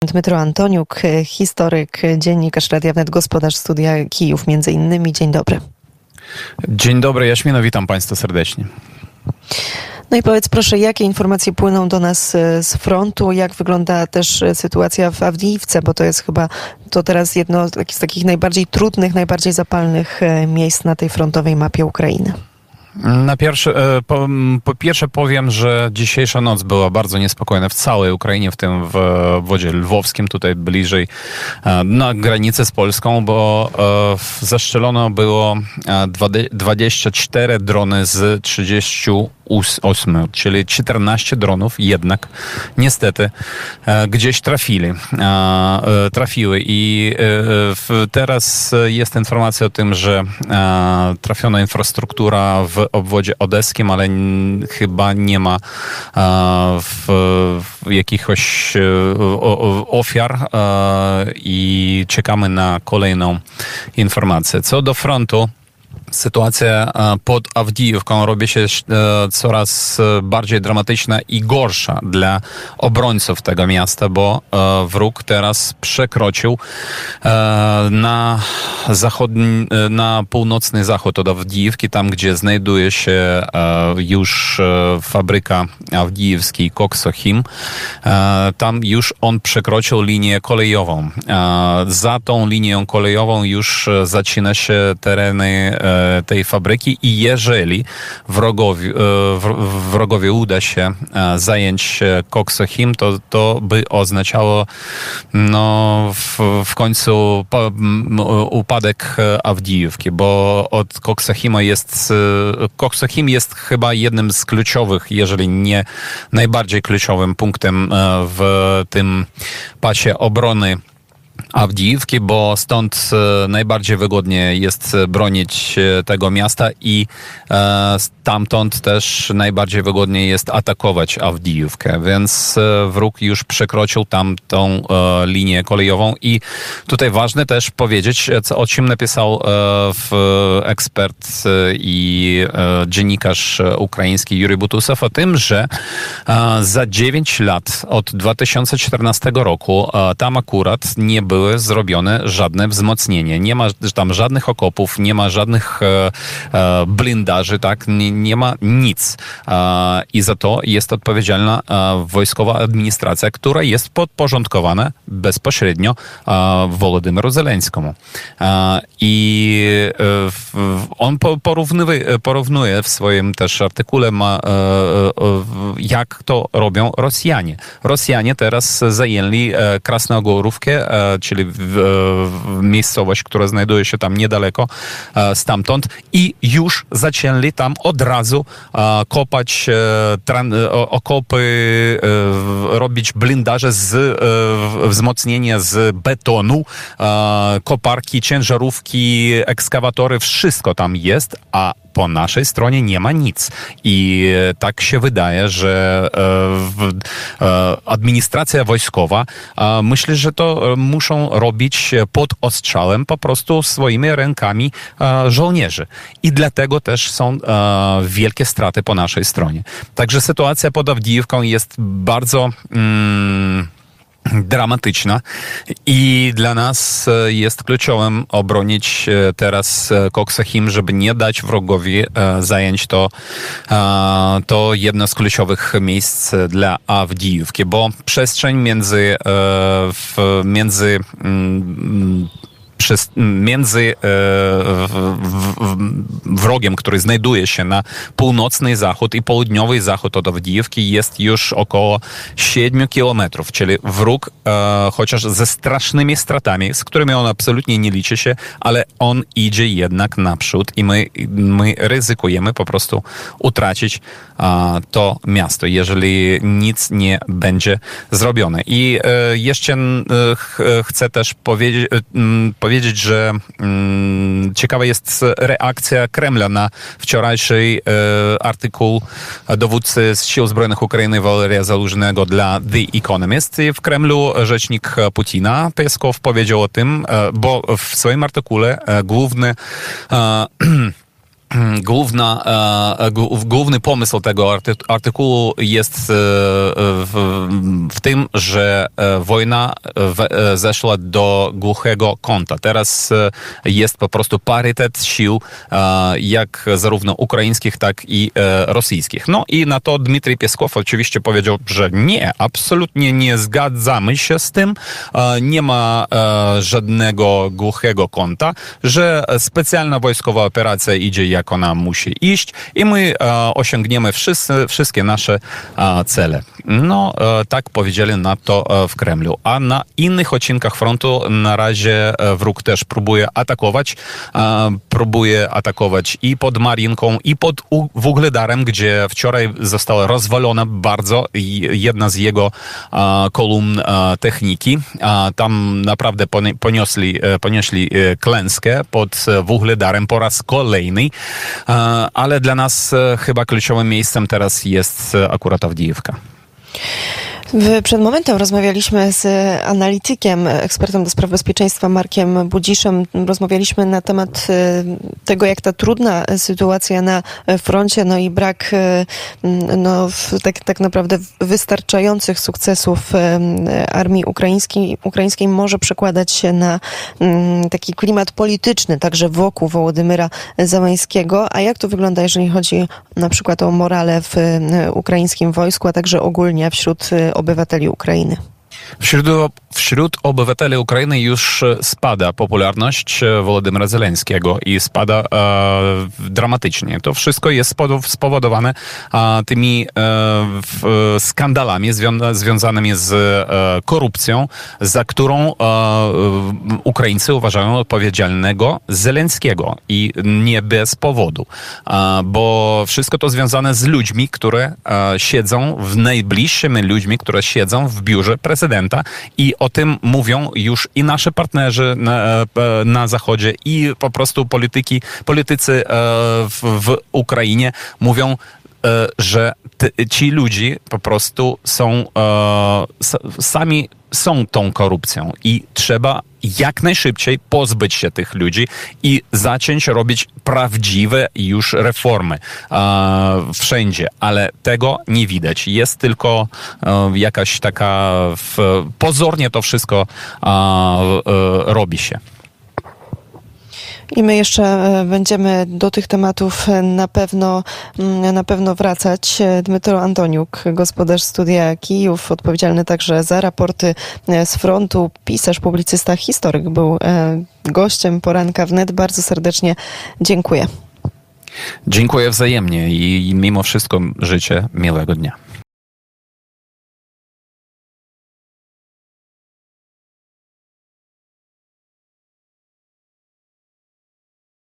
Dmytro Antoniuk, historyk, dziennikarz Radia Wnet, gospodarz Studia Kijów między innymi. Dzień dobry. Dzień dobry, Jaśmino, witam Państwa serdecznie. No i powiedz proszę, jakie informacje płyną do nas z frontu, jak wygląda też sytuacja w Awdijiwce, bo to jest chyba teraz jedno z takich najbardziej trudnych, najbardziej zapalnych miejsc na tej frontowej mapie Ukrainy. Po pierwsze powiem, że dzisiejsza noc była bardzo niespokojna w całej Ukrainie, w tym w obwodzie lwowskim, tutaj bliżej na granicy z Polską, bo zastrzelono było 24 drony z 38, czyli 14 dronów jednak niestety gdzieś trafiły i teraz jest informacja o tym, że trafiona infrastruktura w obwodzie odeskim, ale chyba nie ma jakichś ofiar i czekamy na kolejną informację. Co do frontu, sytuacja pod Awdijówką robi się coraz bardziej dramatyczna i gorsza dla obrońców tego miasta, bo wróg teraz przekroczył na północny zachód od Awdijówki, tam gdzie znajduje się już fabryka awdijewskiej Koksochim. Tam już on przekroczył linię kolejową. Za tą linią kolejową już zaczyna się tereny tej fabryki i jeżeli wrogowi uda się zająć Koksochim, to by oznaczało w końcu upadek Awdijówki, bo od Koksochim jest chyba jednym z kluczowych, jeżeli nie najbardziej kluczowym punktem w tym pasie obrony Awdijówki, bo stąd najbardziej wygodnie jest bronić tego miasta i stamtąd też najbardziej wygodnie jest atakować Awdijówkę, więc wróg już przekroczył tam tą linię kolejową i tutaj ważne też powiedzieć, o czym napisał ekspert i dziennikarz ukraiński Jurij Butusow, o tym, że za 9 lat od 2014 roku tam akurat nie były zrobione żadne wzmocnienie. Nie ma tam żadnych okopów, nie ma żadnych blindaży, tak? Nie ma nic. I za to jest odpowiedzialna wojskowa administracja, która jest podporządkowana bezpośrednio Wołodymyru Zełenskiemu. I on porównuje w swoim też artykule, jak to robią Rosjanie. Rosjanie teraz zajęli Krasnogorówkę, czyli miejscowość, która znajduje się tam niedaleko stamtąd i już zaczęli tam od razu kopać okopy, robić blindaże wzmocnienia z betonu, koparki, ciężarówki, ekskawatory, wszystko tam jest, a po naszej stronie nie ma nic. I tak się wydaje, że administracja wojskowa myślę, że to muszą robić pod ostrzałem po prostu swoimi rękami żołnierzy. I dlatego też są wielkie straty po naszej stronie. Także sytuacja pod Awdijówką jest bardzo dramatyczna i dla nas jest kluczowym obronić teraz Koksochim, żeby nie dać wrogowi zająć to jedno z kluczowych miejsc dla Awdijówki, bo przestrzeń między wrogiem, który znajduje się na północny zachód i południowy zachód od Awdijówki jest już około 7 kilometrów, czyli wróg, chociaż ze strasznymi stratami, z którymi on absolutnie nie liczy się, ale on idzie jednak naprzód i my ryzykujemy po prostu utracić to miasto, jeżeli nic nie będzie zrobione. I jeszcze chcę też powiedzieć, że ciekawa jest reakcja Kremla na wczorajszy artykuł dowódcy Sił Zbrojnych Ukrainy Waleria Zalużnego dla The Economist. I w Kremlu rzecznik Putina Peskow powiedział o tym, bo w swoim artykule główny główny pomysł tego artykułu jest w tym, że wojna zeszła do głuchego kąta. Teraz jest po prostu parytet sił, jak zarówno ukraińskich, tak i rosyjskich. No i na to Dmitrij Pieskow oczywiście powiedział, że nie, absolutnie nie zgadzamy się z tym, nie ma żadnego głuchego kąta, że specjalna wojskowa operacja idzie jak ona musi iść i my osiągniemy wszystkie nasze cele. No, tak powiedzieli na to w Kremlu. A na innych odcinkach frontu na razie wróg też próbuje atakować i pod Marinką, i pod Wugledarem, gdzie wczoraj została rozwalona bardzo jedna z jego kolumn techniki. Tam naprawdę ponieśli klęskę pod Wugledarem po raz kolejny, ale dla nas chyba kluczowym miejscem teraz jest akurat Awdijivka. Przed momentem rozmawialiśmy z analitykiem, ekspertem do spraw bezpieczeństwa Markiem Budziszem. Rozmawialiśmy na temat tego, jak ta trudna sytuacja na froncie, no i brak tak naprawdę wystarczających sukcesów armii ukraińskiej może przekładać się na taki klimat polityczny, także wokół Wołodymyra Zełenskiego. A jak to wygląda, jeżeli chodzi na przykład o morale w ukraińskim wojsku, a także ogólnie wśród obywateli Ukrainy? Wśród obywateli Ukrainy już spada popularność Wołodymyra Zełenskiego i spada dramatycznie. To wszystko jest spowodowane tymi skandalami związanymi z korupcją, za którą Ukraińcy uważają odpowiedzialnego Zełenskiego i nie bez powodu, bo wszystko to związane z ludźmi, które siedzą najbliższymi ludźmi, które siedzą w biurze prezydenta i o tym mówią już i nasi partnerzy na Zachodzie i po prostu politycy w Ukrainie mówią, że ci ludzie po prostu sami są tą korupcją i trzeba jak najszybciej pozbyć się tych ludzi i zacząć robić prawdziwe już reformy wszędzie, ale tego nie widać. Jest tylko jakaś taka pozornie to wszystko robi się. I my jeszcze będziemy do tych tematów na pewno wracać. Dmytro Antoniuk, gospodarz Studia Kijów, odpowiedzialny także za raporty z frontu, pisarz, publicysta, historyk, był gościem Poranka Wnet. Bardzo serdecznie dziękuję. Dziękuję wzajemnie i mimo wszystko życzę miłego dnia.